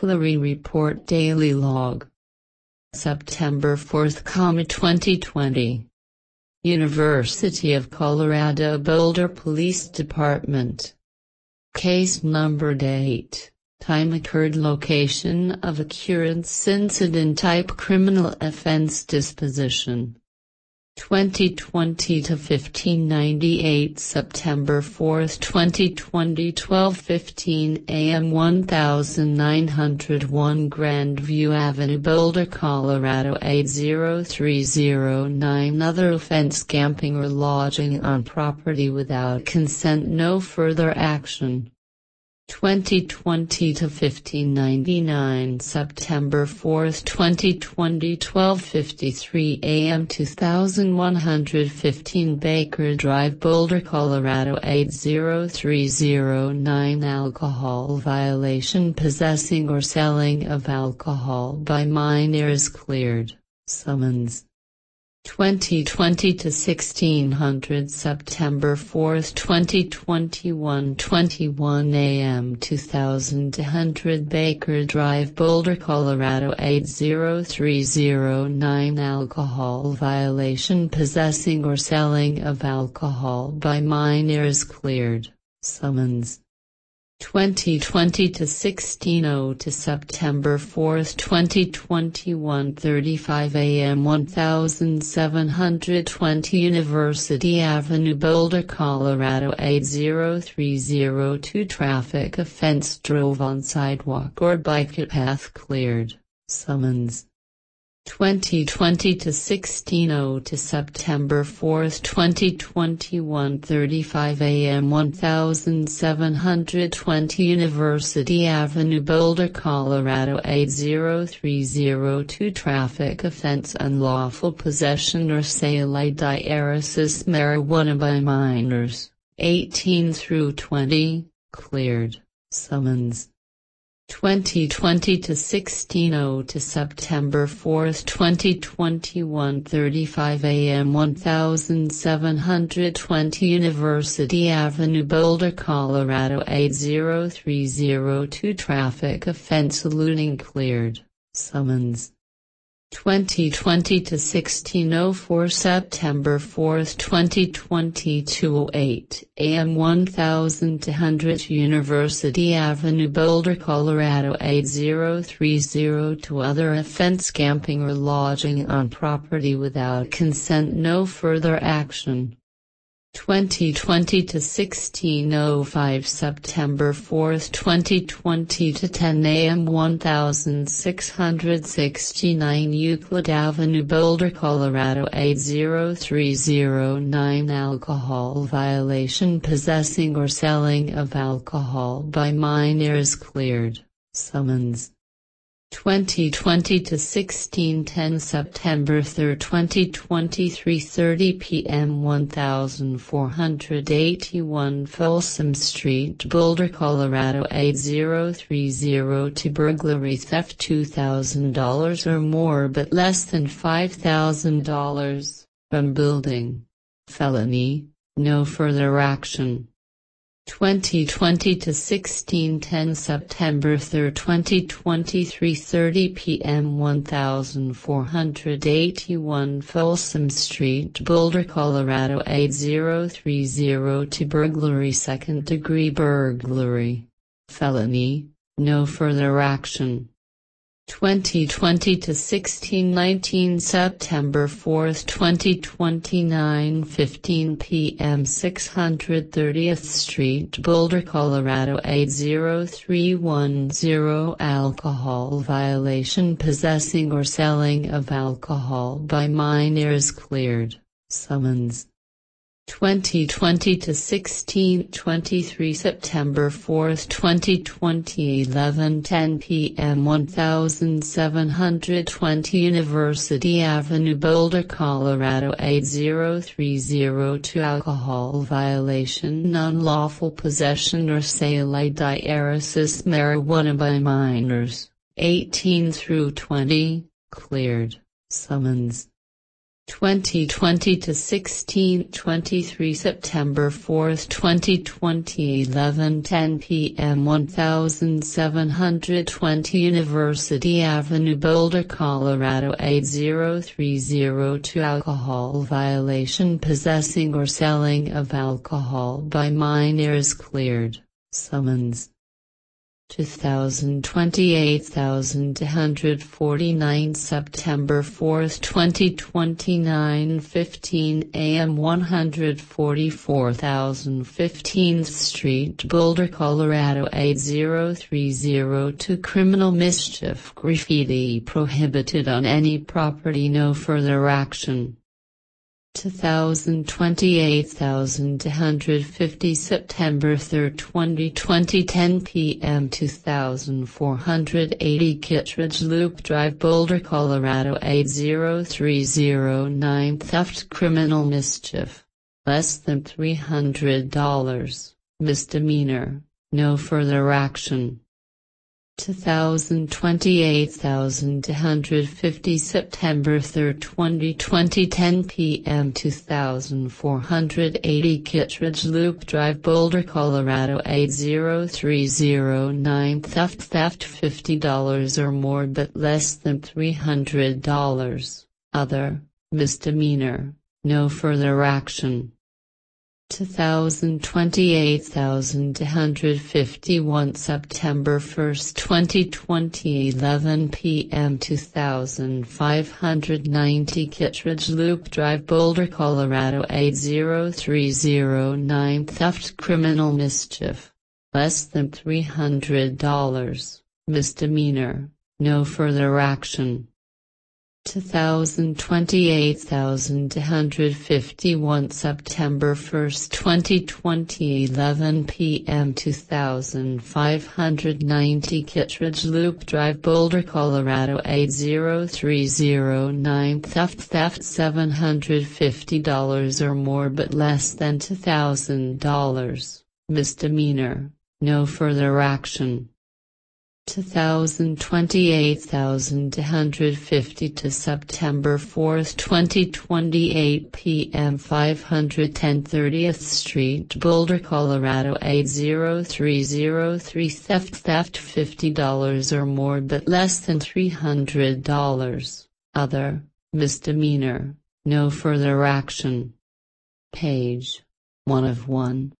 Burglary Report Daily Log. September 4, 2020. University of Colorado Boulder Police Department. Case number date, time occurred, location of occurrence, incident type criminal offense disposition. 2020 to 1598 September 4, 2020 12:15 a.m. 1901 Grandview Avenue, Boulder, Colorado 80309. Other offense: camping or lodging on property without consent. No further action. 2020 to 1599 September 4, 2020 12:53 a.m. 2115 Baker Drive, Boulder, Colorado 80309. Alcohol violation: possessing or selling of alcohol by minors. Cleared. Summons. 2020 to 1600 September 4, 2021 21 a.m. 2200 Baker Drive, Boulder, Colorado 80309. Alcohol violation: possessing or selling of alcohol by minors. Cleared. Summons. 2020 to 1602 September 4, 2021 35 a.m. 1720 University Avenue, Boulder, Colorado 80302. Traffic offense: drove on sidewalk or bike path. Cleared. Summons. 2020 to 1602 September 4, 2021 35 a.m. 1720 University Avenue, Boulder, Colorado 80302. Traffic offense: unlawful possession or sale of diaresis marijuana by minors, 18 through 20. Cleared. Summons. 2020 to 1602 September 4, 2021 35 a.m. 1720 University Avenue, Boulder, Colorado 80302. Traffic offense: looting. Cleared. Summons. 2020 to 1604 September 4, 2020 2:08 a.m. 1200 University Avenue, Boulder, Colorado 80302. Other offense: camping or lodging on property without consent. No further action. 2020 to 1605 September 4, 2020 to 10 a.m. 1669 Euclid Avenue, Boulder, Colorado 80309. Alcohol violation: possessing or selling of alcohol by minors. Cleared. Summons. 2020 to 1610 September 3, 2023 30 p.m. 1481 Folsom Street, Boulder, Colorado 80302. Burglary theft: $2,000 or more but less than $5,000 from building. Felony. No further action. 2020 to 1610 September 3, 2023 30 p.m. 1481 Folsom Street, Boulder, Colorado 80302. Burglary, second-degree burglary. Felony. No further action. 2020 to 1619 September 4, 2029 15 p.m. 630th Street, Boulder, Colorado 80310. Alcohol violation: possessing or selling of alcohol by minors. Cleared. Summons. 2020 to 1623 September 4, 2020 11:10 p.m. 1720 University Avenue, Boulder, Colorado 80302. Alcohol violation: unlawful possession or sale of diaresis marijuana by minors, 18 through 20. Cleared. Summons. 2020 to 1623 September 4, 2020 11:10 p.m. 1720 University Avenue, Boulder, Colorado 80302 Alcohol violation. Possessing or selling of alcohol by minors cleared. Summons 2028,249 September 4, 2029 15 a.m. 144,000 15th Street, Boulder, Colorado 80302 Criminal mischief. Graffiti prohibited on any property. No further action. 2028,250 September 3, 2020 10 p.m. 2480 Kittredge Loop Drive, Boulder, Colorado 80309 Theft. Criminal mischief. Less than $300. Misdemeanor. No further action. 2028,250 September 3, 2020 10 p.m. 2480 Kittredge Loop Drive, Boulder, Colorado 80309 Theft. $50 or more but less than $300. Other. Misdemeanor. No further action. 2028,251 September 1, 2020 11 p.m. 2590 Kittredge Loop Drive, Boulder, Colorado 80309 Theft. Criminal mischief. Less than $300. Misdemeanor. No further action. 2028,251 September 1, 2020 11 p.m. 2590 Kittredge Loop Drive, Boulder, Colorado 80309 Theft. $750 or more but less than $2,000. Misdemeanor. No further action. 2028,250 September 4, 2028 p.m. 510 30th Street, Boulder, Colorado 80303 Theft. $50 or more but less than $300. Other. Misdemeanor. No further action. Page 1 of 1.